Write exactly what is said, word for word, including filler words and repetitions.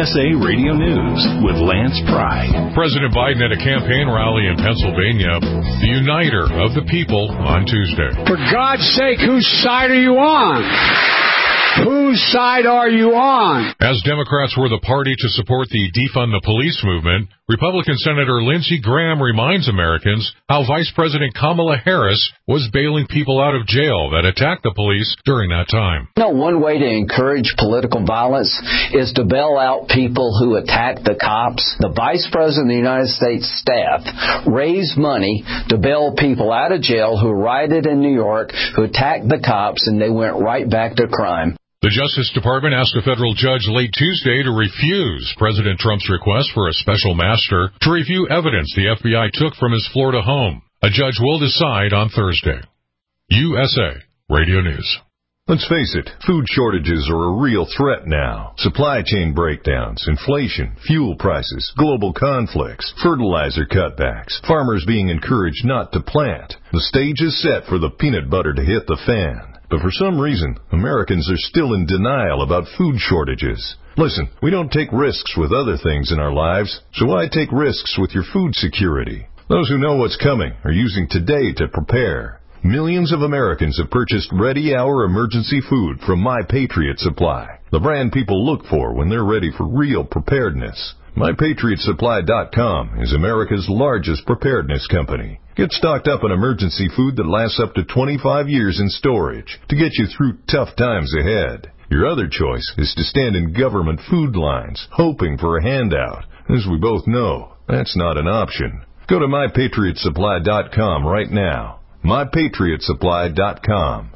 S A Radio News with Lance Pry. President Biden at a campaign rally in Pennsylvania, the uniter of the people on Tuesday. For God's sake, whose side are you on? Whose side are you on? As Democrats were the party to support the Defund the Police movement, Republican Senator Lindsey Graham reminds Americans how Vice President Kamala Harris was bailing people out of jail that attacked the police during that time. You know, one way to encourage political violence is to bail out people who attack the cops. The Vice President of the United States staff raised money to bail people out of jail who rioted in New York, who attacked the cops, and they went right back to crime. The Justice Department asked a federal judge late Tuesday to refuse President Trump's request for a special master to review evidence the F B I took from his Florida home. A judge will decide on Thursday. U S A Radio News. Let's face it, food shortages are a real threat now. Supply chain breakdowns, inflation, fuel prices, global conflicts, fertilizer cutbacks, farmers being encouraged not to plant. The stage is set for the peanut butter to hit the fan. But for some reason, Americans are still in denial about food shortages. Listen, we don't take risks with other things in our lives, so why take risks with your food security? Those who know what's coming are using today to prepare. Millions of Americans have purchased ready-hour emergency food from My Patriot Supply, the brand people look for when they're ready for real preparedness. My Patriot Supply dot com is America's largest preparedness company. Get stocked up on emergency food that lasts up to twenty-five years in storage to get you through tough times ahead. Your other choice is to stand in government food lines, hoping for a handout. As we both know, that's not an option. Go to My Patriot Supply dot com right now. My Patriot Supply dot com.